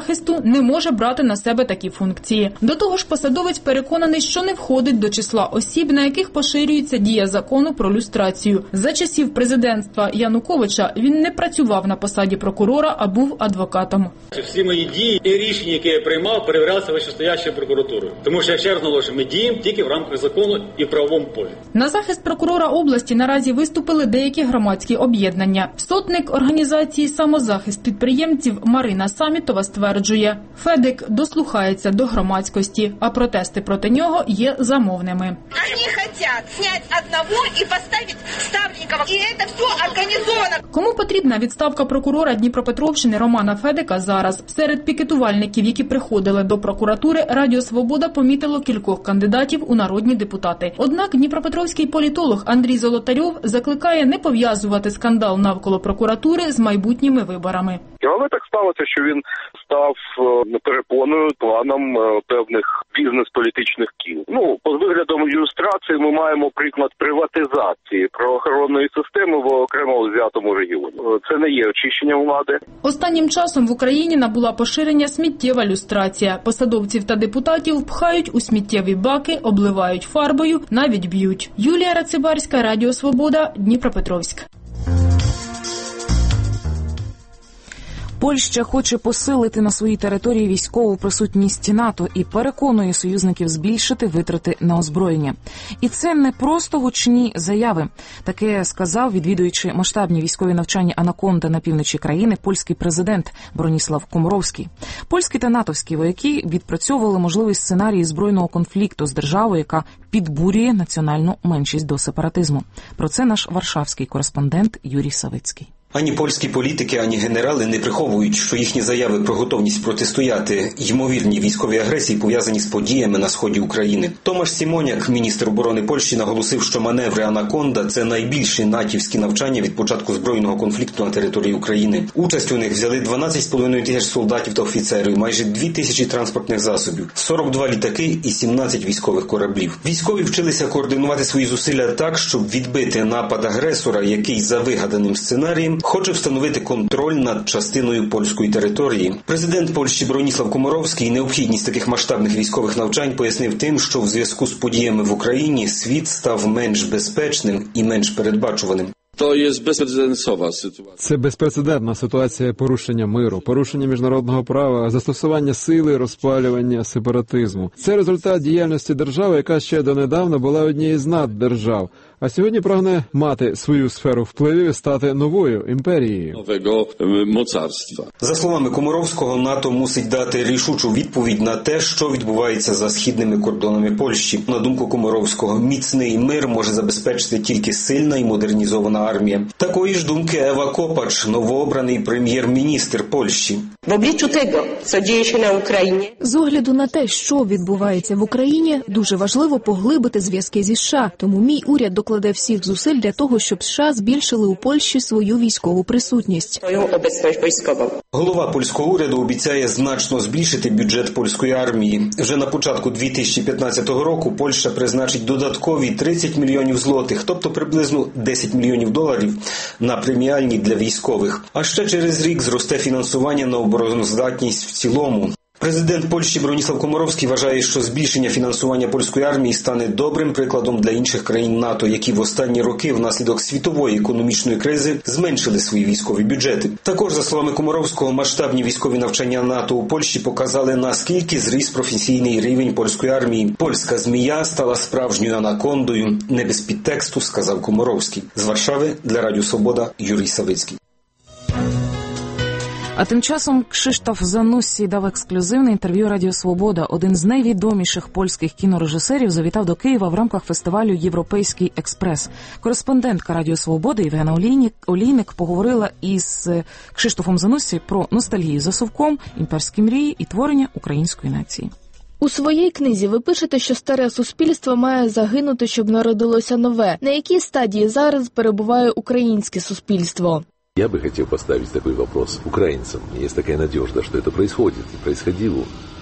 не може брати на себе такі функції. До того ж, посадовець переконаний, що не входить до числа осіб, на яких поширюється дія закону про люстрацію. За часів президентства Януковича він не працював на посаді прокурора, а був адвокатом.
Всі мої дії і рішення, які я приймав, перевірялися вищестоящою прокуратурою. Тому що я ще раз наголошую, ми діємо тільки в рамках закону і в правовому полі. На захист прокурора області наразі виступили деякі громадські об'єднання. Сотник організації «Самозахист підприємців» Марина Самітова стверджує, ФЕДЕК дослухається до громадськості, а протести проти нього є замовними.
Вони хочуть зняти одного і поставити Ставникова, і це все організовано.
Кому потрібна відставка прокурора Дніпропетровщини Романа Федека зараз? Серед пікетувальників, які приходили до прокуратури, Радіо Свобода помітило кількох кандидатів у народні депутати. Однак дніпропетровський політолог Андрій Золотарьов закликає не пов'язувати скандал навколо прокуратури з майбутніми виборами.
Але так сталося, що він став перепоною, планом певних бізнес-політичних кіл. Ну, по виглядом ілюстрації ми маємо приклад приватизації правоохоронної системи в окремо взятому регіоні. Це не є очищенням влади.
Останнім часом в Україні набула поширення сміттєва люстрація. Посадовців та депутатів пхають у сміттєві баки, обливають фарбою, навіть б'ють. Юлія Рацибарська, Радіо Свобода, Дніпропетровськ.
Польща хоче посилити на своїй території військову присутність НАТО і переконує союзників збільшити витрати на озброєння. І це не просто гучні заяви. Таке сказав, відвідуючи масштабні військові навчання «Анаконда» на півночі країни, польський президент Броніслав Комаровський. Польські та натовські вояки відпрацьовували можливий сценарій збройного конфлікту з державою, яка підбурює національну меншість до сепаратизму. Про це наш варшавський кореспондент Юрій Савицький.
Ані польські політики, ані генерали не приховують, що їхні заяви про готовність протистояти ймовірній військовій агресії пов'язані з подіями на сході України. Томаш Сімоняк, міністр оборони Польщі, наголосив, що маневри «Анаконда» – це найбільші натівські навчання від початку збройного конфлікту на території України. Участь у них взяли дванадцять з половиною тисяч солдатів та офіцерів, майже дві тисячі транспортних засобів, сорок два літаки і сімнадцять військових кораблів. Військові вчилися координувати свої зусилля так, щоб відбити напад агресора, який за вигаданим сценарієм хоче встановити контроль над частиною польської території. Президент Польщі Броніслав Комаровський необхідність таких масштабних військових навчань пояснив тим, що в зв'язку з подіями в Україні світ став менш безпечним і менш передбачуваним.
То є безпрецедентова ситуація.
Це безпрецедентна ситуація порушення миру, порушення міжнародного права, застосування сили, розпалювання сепаратизму. Це результат діяльності держави, яка ще донедавна була однією з наддержав, а сьогодні прагне мати свою сферу впливів і стати новою імперією.
Нового моцарства.
За словами Комаровського, НАТО мусить дати рішучу відповідь на те, що відбувається за східними кордонами Польщі. На думку Комаровського, міцний мир може забезпечити тільки сильна і модернізована армія. Такої ж думки Ева Копач, новообраний прем'єр-міністр Польщі.
В обличчю того, що діється на Україні.
З огляду на те, що відбувається в Україні, дуже важливо поглибити зв'язки зі США. Тому мій уряд докладе всіх зусиль для того, щоб США збільшили у Польщі свою військову присутність.
Свою об'єктність військову.
Голова польського уряду обіцяє значно збільшити бюджет польської армії. Вже на початку дві тисячі п'ятнадцятого року Польща призначить додаткові тридцять мільйонів злотих, тобто приблизно десять мільйонів доларів на преміальні для військових. А ще через рік зросте фінансування на обороноздатність в цілому. Президент Польщі Броніслав Комаровський вважає, що збільшення фінансування польської армії стане добрим прикладом для інших країн НАТО, які в останні роки внаслідок світової економічної кризи зменшили свої військові бюджети. Також, за словами Комаровського, масштабні військові навчання НАТО у Польщі показали, наскільки зріс професійний рівень польської армії. Польська змія стала справжньою анакондою. Не без підтексту, сказав Комаровський. З Варшави для Радіо Свобода Юрій Савицький.
А тим часом Кшиштоф Зануссі дав ексклюзивне інтерв'ю Радіо Свобода. Один з найвідоміших польських кінорежисерів завітав до Києва в рамках фестивалю «Європейський експрес». Кореспондентка Радіо Свободи Євгена Олійник поговорила із Кшиштофом Зануссі про ностальгію за совком, імперські мрії і творення української нації.
У своїй книзі ви пишете, що старе суспільство має загинути, щоб народилося нове. На якій стадії зараз перебуває українське суспільство?
Я бы хотел поставить такой вопрос украинцам. Есть такая надежда, что это происходит и происходило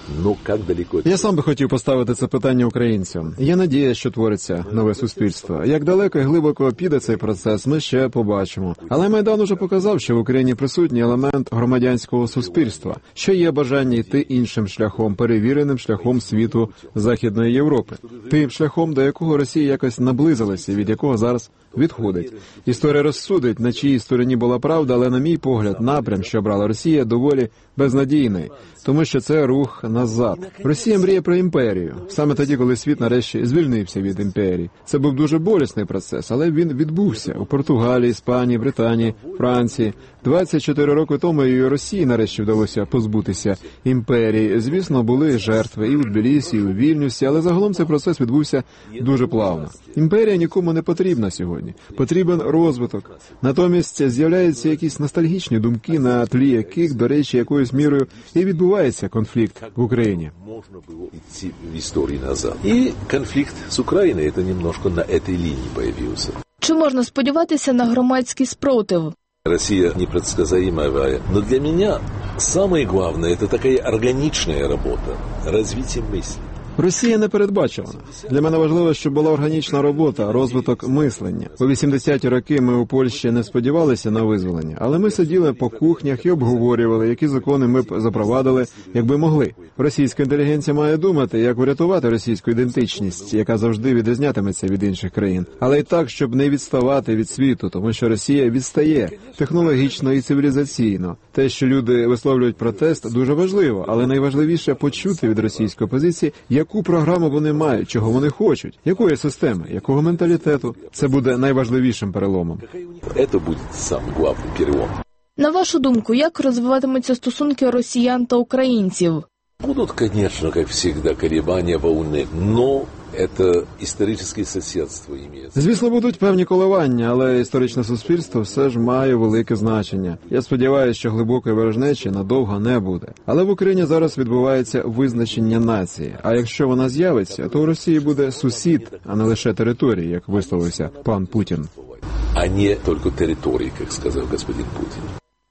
Но как далеко...
Я сам би хотів поставити це питання українцям. Є надія, що твориться нове суспільство. Як далеко і глибоко піде цей процес, ми ще побачимо. Але Майдан уже показав, що в Україні присутній елемент громадянського суспільства, що є бажання йти іншим шляхом, перевіреним шляхом світу Західної Європи. Тим шляхом, до якого Росія якось наблизилася, від якого зараз відходить. Історія розсудить, на чиїй стороні була правда, але, на мій погляд, напрям, що брала Росія, доволі безнадійний, тому що це рух назад. Росія мріє про імперію. Саме тоді, коли світ нарешті звільнився від імперії. Це був дуже болісний процес, але він відбувся у Португалії, Іспанії, Британії, Франції. двадцять чотири роки тому і Росії нарешті вдалося позбутися імперії. Звісно, були жертви і у Тбілісі, і у Вільнюсі, але загалом цей процес відбувся дуже плавно. Імперія нікому не потрібна сьогодні. Потрібен розвиток. Натомість з'являються якісь ностальгічні думки, на тлі яких, до речі, якоюсь мірою і відбувається конфлікт в Україні.
Можна було йти в історії назад. І конфлікт з Україною, це немножко на цій лінії появився.
Чи можна сподіватися на громадський спротив?
Россия непредсказуемая, но для меня самое главное – это такая органичная работа, развитие мысли.
Росія не передбачувана. Для мене важливо, щоб була органічна робота, розвиток мислення. У вісімдесяті роки ми у Польщі не сподівалися на визволення, але ми сиділи по кухнях і обговорювали, які закони ми б запровадили, якби могли. Російська інтелігенція має думати, як врятувати російську ідентичність, яка завжди відрізнятиметься від інших країн. Але й так, щоб не відставати від світу, тому що Росія відстає технологічно і цивілізаційно. Те, що люди висловлюють протест, дуже важливо, але найважливіше почути від російської опозиції, яку програму вони мають, чого вони хочуть, якої системи, якого менталітету. Це буде найважливішим переломом.
Це буде самим головним переломом.
На вашу думку, як розвиватимуться стосунки росіян та українців?
Будут, конечно, как всегда, колебания волны, но это історичне сусідство имеет.
Звісно, будуть певні коливання, але історичне суспільство все ж має велике значення. Я сподіваюся, що глибокої ворожнечі надовго не буде. Але в Україні зараз відбувається визначення нації. А якщо вона з'явиться, то у Росії буде сусід, а не лише території, як висловився пан Путін.
А не тільки території, як сказав господин Путін.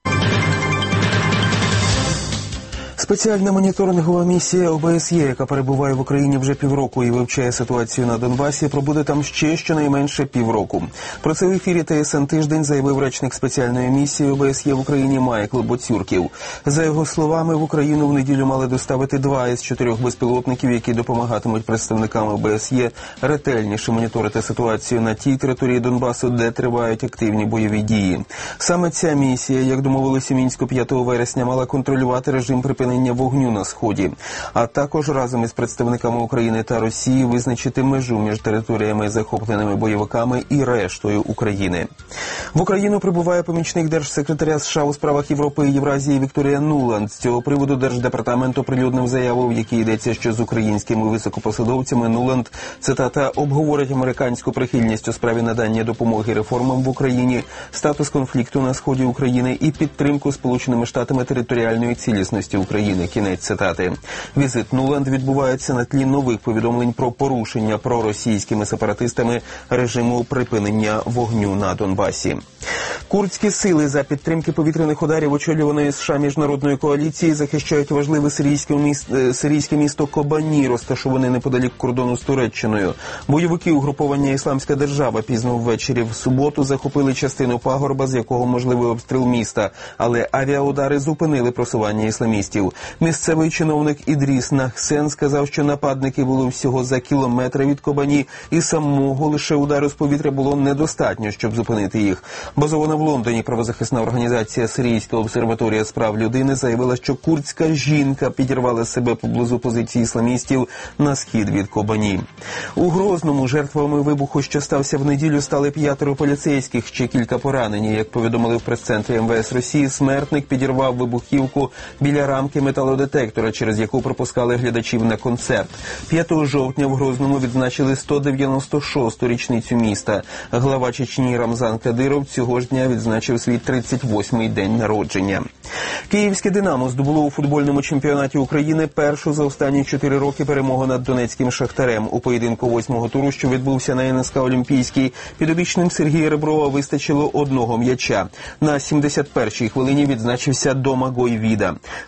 Спеціальна моніторингова місія О Б С Є, яка перебуває в Україні вже півроку і вивчає ситуацію на Донбасі, пробуде там ще щонайменше півроку. Про це в ефірі Т С Н Тиждень заявив речник спеціальної місії О Б С Є в Україні Майкл Боцюрків. За його словами, в Україну в неділю мали доставити два із чотирьох безпілотників, які допомагатимуть представникам О Б С Є ретельніше моніторити ситуацію на тій території Донбасу, де тривають активні бойові дії. Саме ця місія, як домовились у Мінську п'ятого вересня, мала контролювати режим припинення вогню на Сході, а також разом із представниками України та Росії визначити межу між територіями, захопленими бойовиками, і рештою України. В Україну прибуває помічник держсекретаря США у справах Європи і Євразії Вікторія Нуланд. З цього приводу Держдепартамент оприлюднив заяву, в якій йдеться, що з українськими високопосадовцями Нуланд, цитата, обговорить американську прихильність у справі надання допомоги реформам в Україні, статус конфлікту на сході України і підтримку Сполученими Штатами територіальної цілісності України. Кінець цитати. Візит Нуланд відбувається на тлі нових повідомлень про порушення проросійськими сепаратистами режиму припинення вогню на Донбасі. Курдські сили за підтримки повітряних ударів очолюваної США міжнародної коаліції захищають важливе сирійське місто, сирійське місто Кобані, розташоване неподалік кордону з Туреччиною. Бойовики угруповання «Ісламська держава» пізно ввечері в суботу захопили частину пагорба, з якого можливий обстріл міста, але авіаудари зупинили просування ісламістів. Місцевий чиновник Ідріс Нахсен сказав, що нападники були всього за кілометр від Кобані, і самого лише удару з повітря було недостатньо, щоб зупинити їх. Базована в Лондоні правозахисна організація «Сирійська обсерваторія з прав людини» заявила, що курдська жінка підірвала себе поблизу позиції ісламістів на схід від Кобані. У Грозному жертвами вибуху, що стався в неділю, стали п'ятеро поліцейських, ще кілька поранені. Як повідомили в прес-центрі Ем Ве Ес Росії, смертник підірвав вибухівку біля рамки металодетектора, через яку пропускали глядачів на концерт. п'ятого жовтня в Грозному відзначили сто дев'яносто шосту річницю міста. Глава Чечні Рамзан Кадиров цього ж дня відзначив свій тридцять восьмий день народження. Київське «Динамо» здобуло у футбольному чемпіонаті України першу за останні чотири роки перемогу над донецьким «Шахтарем». У поєдинку восьмого туру, що відбувся на Ен Ес Ка Олімпійській, підопічним Сергія Реброва вистачило одного м'яча. На сімдесят першій хвилині відзначився Домагой Віда. Перемога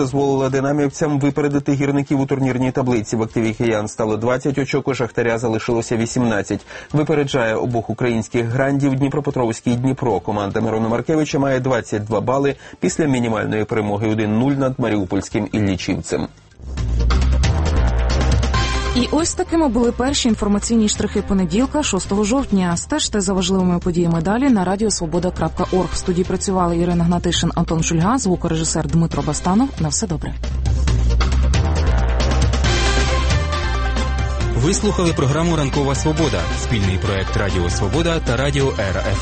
дозволила динамівцям випередити гірників у турнірній таблиці. В активі киян стало двадцять очок, у Шахтаря залишилося вісімнадцять. Випереджає обох українських грандів Дніпропетровський Дніпро. Команда Мирона Маркевича має двадцять два бали після мінімальної перемоги один нуль над маріупольським Іллічівцем.
І ось такими були перші інформаційні штрихи понеділка, шостого жовтня. Стежте за важливими подіями далі на радіосвобода крапка орг. В студії працювали Ірина Гнатишин, Антон Шульга, звукорежисер Дмитро Бастанов. На все добре.
Ви слухали програму «Ранкова свобода» – спільний проект Радіо Свобода та Радіо РФ.